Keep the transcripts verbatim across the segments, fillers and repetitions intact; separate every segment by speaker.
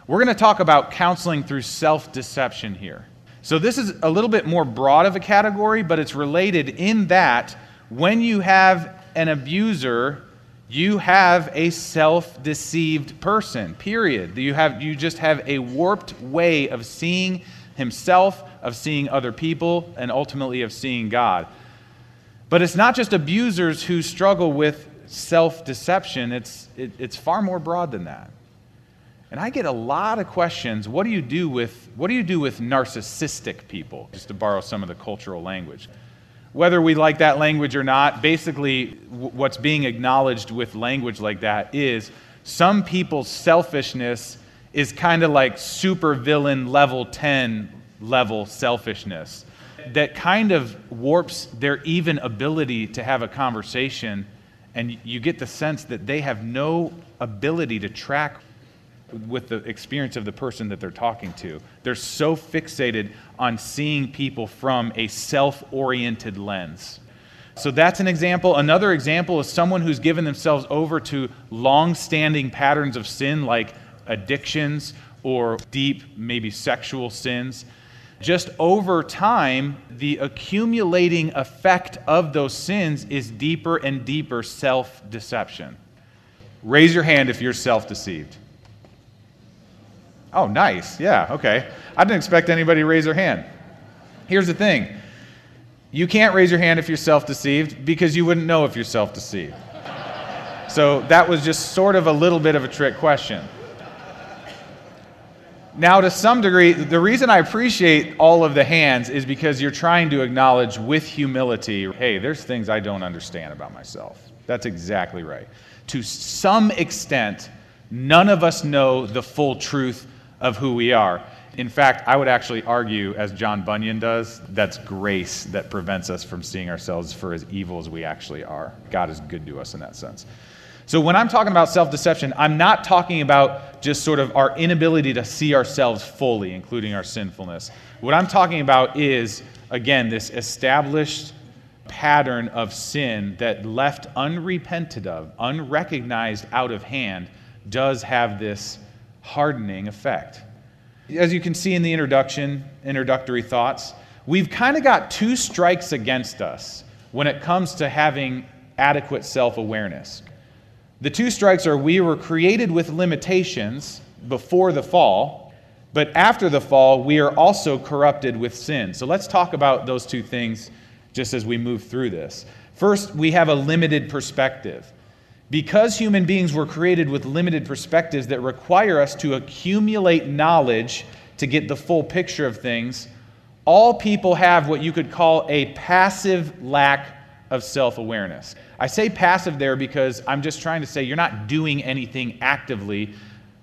Speaker 1: We're going to talk about counseling through self-deception here. So this is a little bit more broad of a category, but it's related in that when you have an abuser, you have a self-deceived person, period. You have, you just have a warped way of seeing himself, of seeing other people, and ultimately of seeing God. But it's not just abusers who struggle with self-deception. It's, it, it's far more broad than that. And I get a lot of questions, what do you do with, what do you do with narcissistic people? Just to borrow some of the cultural language. Whether we like that language or not, basically w- what's being acknowledged with language like that is some people's selfishness is kind of like supervillain level ten level selfishness that kind of warps their even ability to have a conversation, and you get the sense that they have no ability to track with the experience of the person that they're talking to. They're so fixated on seeing people from a self-oriented lens. So that's an example. Another example is someone who's given themselves over to long-standing patterns of sin like addictions or deep, maybe sexual sins. Just over time, the accumulating effect of those sins is deeper and deeper self-deception. Raise your hand if you're self-deceived. Oh, nice. Yeah, okay. I didn't expect anybody to raise their hand. Here's the thing. You can't raise your hand if you're self-deceived because you wouldn't know if you're self-deceived. So that was just sort of a little bit of a trick question. Now, to some degree, the reason I appreciate all of the hands is because you're trying to acknowledge with humility, hey, there's things I don't understand about myself. That's exactly right. To some extent, none of us know the full truth of who we are. In fact, I would actually argue, as John Bunyan does, that's grace that prevents us from seeing ourselves for as evil as we actually are. God is good to us in that sense. So when I'm talking about self-deception, I'm not talking about just sort of our inability to see ourselves fully, including our sinfulness. What I'm talking about is, again, this established pattern of sin that left unrepented of, unrecognized out of hand, does have this hardening effect. As you can see in the introduction, introductory thoughts, we've kind of got two strikes against us when it comes to having adequate self-awareness. The two strikes are we were created with limitations before the fall, but after the fall, we are also corrupted with sin. So let's talk about those two things just as we move through this. First, we have a limited perspective. Because human beings were created with limited perspectives that require us to accumulate knowledge to get the full picture of things, all people have what you could call a passive lack of self-awareness. I say passive there because I'm just trying to say you're not doing anything actively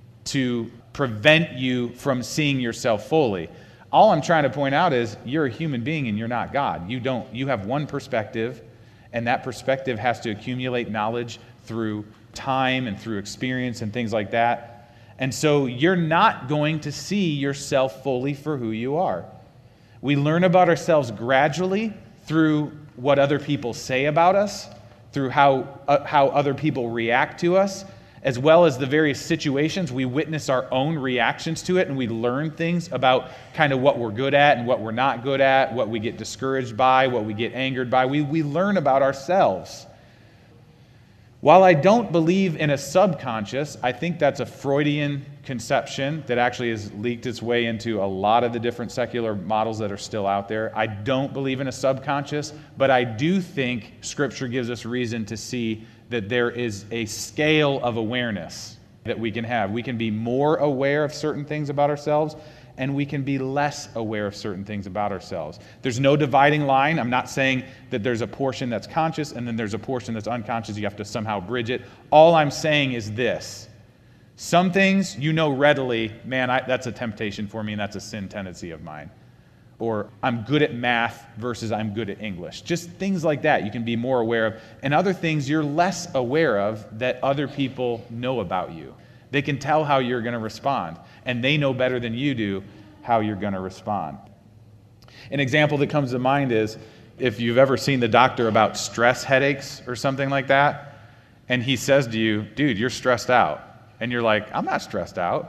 Speaker 1: to prevent you from seeing yourself fully. All I'm trying to point out is you're a human being and you're not God. You don't. You have one perspective, and that perspective has to accumulate knowledge through time and through experience and things like that. And so you're not going to see yourself fully for who you are. We learn about ourselves gradually through what other people say about us, through how, uh, how other people react to us, as well as the various situations. We witness our own reactions to it, and we learn things about kind of what we're good at and what we're not good at, what we get discouraged by, what we get angered by. We, we learn about ourselves. While I don't believe in a subconscious, I think that's a Freudian conception that actually has leaked its way into a lot of the different secular models that are still out there. I don't believe in a subconscious, but I do think Scripture gives us reason to see that there is a scale of awareness that we can have. We can be more aware of certain things about ourselves, and we can be less aware of certain things about ourselves. There's no dividing line. I'm not saying that there's a portion that's conscious and then there's a portion that's unconscious. You have to somehow bridge it. All I'm saying is this. Some things you know readily, man, I, that's a temptation for me and that's a sin tendency of mine. Or I'm good at math versus I'm good at English. Just things like that you can be more aware of. And other things you're less aware of that other people know about you. They can tell how you're going to respond, and they know better than you do how you're going to respond. An example that comes to mind is if you've ever seen the doctor about stress headaches or something like that, and he says to you, dude, you're stressed out. And you're like, I'm not stressed out.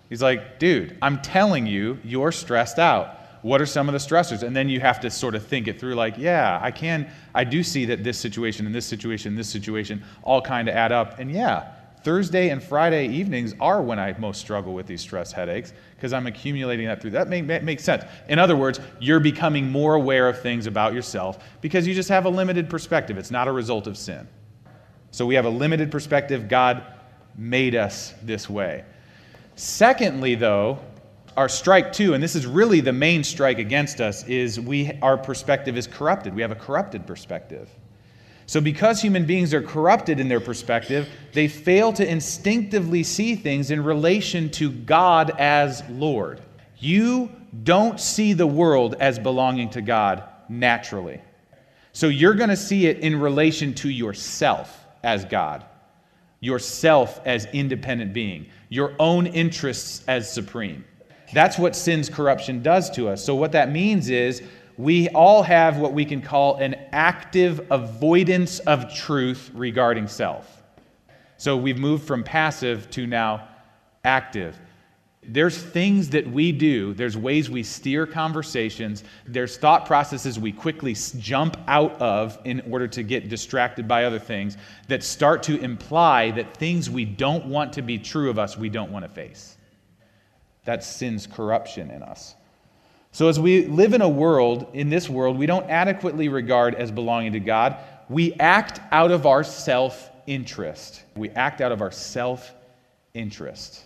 Speaker 1: He's like, dude, I'm telling you, you're stressed out. What are some of the stressors? And then you have to sort of think it through like, yeah, I can, I do see that this situation and this situation and this situation all kind of add up. And yeah, Thursday and Friday evenings are when I most struggle with these stress headaches because I'm accumulating that through. That make, make, makes sense. In other words, you're becoming more aware of things about yourself because you just have a limited perspective. It's not a result of sin. So we have a limited perspective. God made us this way. Secondly, though, our strike two, and this is really the main strike against us, is we our perspective is corrupted. We have a corrupted perspective. So because human beings are corrupted in their perspective, they fail to instinctively see things in relation to God as Lord. You don't see the world as belonging to God naturally. So you're going to see it in relation to yourself as God, yourself as independent being, your own interests as supreme. That's what sin's corruption does to us. So what that means is we all have what we can call an active avoidance of truth regarding self. So we've moved from passive to now active. There's things that we do, there's ways we steer conversations, there's thought processes we quickly jump out of in order to get distracted by other things that start to imply that things we don't want to be true of us, we don't want to face. That's sin's corruption in us. So as we live in a world, in this world, we don't adequately regard as belonging to God. We act out of our self-interest. We act out of our self-interest.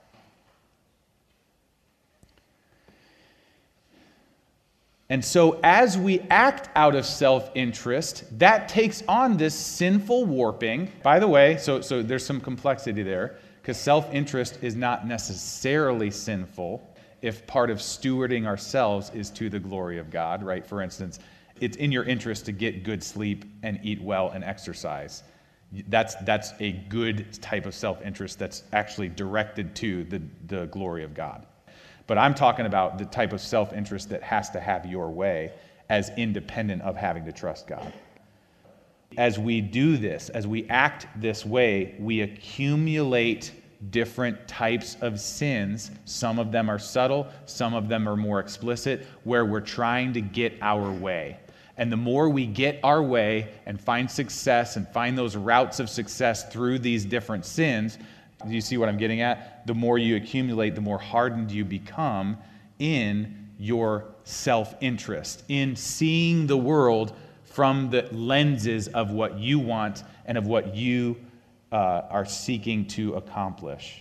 Speaker 1: And so as we act out of self-interest, that takes on this sinful warping. By the way, so, so there's some complexity there, because self-interest is not necessarily sinful if part of stewarding ourselves is to the glory of God, right? For instance, it's in your interest to get good sleep and eat well and exercise. That's, that's a good type of self-interest that's actually directed to the, the glory of God. But I'm talking about the type of self-interest that has to have your way as independent of having to trust God. As we do this, as we act this way, we accumulate different types of sins. Some of them are subtle, some of them are more explicit, where we're trying to get our way. And the more we get our way and find success and find those routes of success through these different sins, do you see what I'm getting at? The more you accumulate, the more hardened you become in your self-interest, in seeing the world from the lenses of what you want and of what you uh, are seeking to accomplish.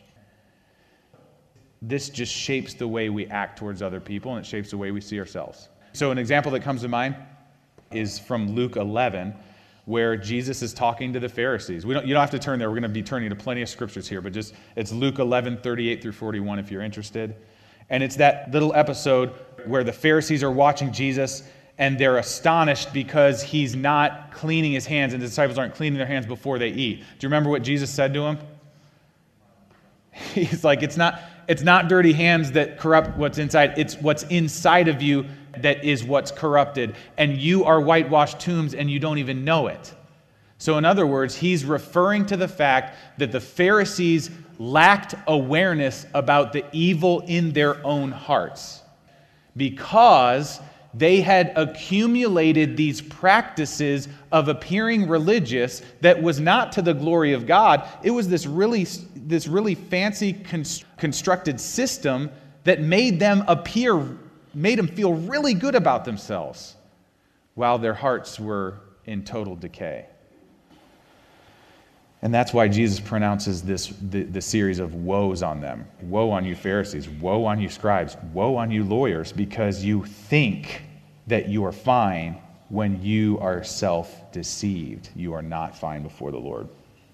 Speaker 1: This just shapes the way we act towards other people, and it shapes the way we see ourselves. So an example that comes to mind is from Luke eleven, where Jesus is talking to the Pharisees. We don't, you don't have to turn there. We're going to be turning to plenty of scriptures here, but just it's Luke eleven, thirty-eight through forty-one if you're interested. And it's that little episode where the Pharisees are watching Jesus, and they're astonished because he's not cleaning his hands, and the disciples aren't cleaning their hands before they eat. Do you remember what Jesus said to him? He's like, it's not, it's not dirty hands that corrupt what's inside. It's what's inside of you that is what's corrupted. And you are whitewashed tombs, and you don't even know it. So in other words, he's referring to the fact that the Pharisees lacked awareness about the evil in their own hearts because they had accumulated these practices of appearing religious that was not to the glory of God. It was this really, this really fancy const- constructed system that made them appear, made them feel really good about themselves while their hearts were in total decay. And that's why Jesus pronounces this the, the series of woes on them. Woe on you Pharisees, woe on you scribes, woe on you lawyers, because you think that you are fine when you are self-deceived. You are not fine before the Lord.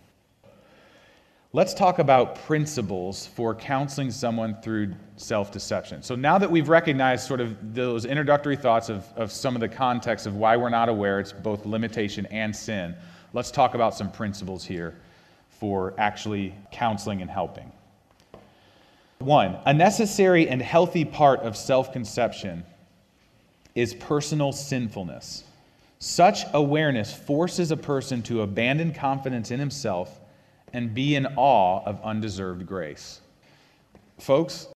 Speaker 1: Let's talk about principles for counseling someone through self-deception. So now that we've recognized sort of those introductory thoughts of, of some of the context of why we're not aware, it's both limitation and sin, let's talk about some principles here for actually counseling and helping. One, a necessary and healthy part of self-conception is personal sinfulness. Such awareness forces a person to abandon confidence in himself and be in awe of undeserved grace. Folks,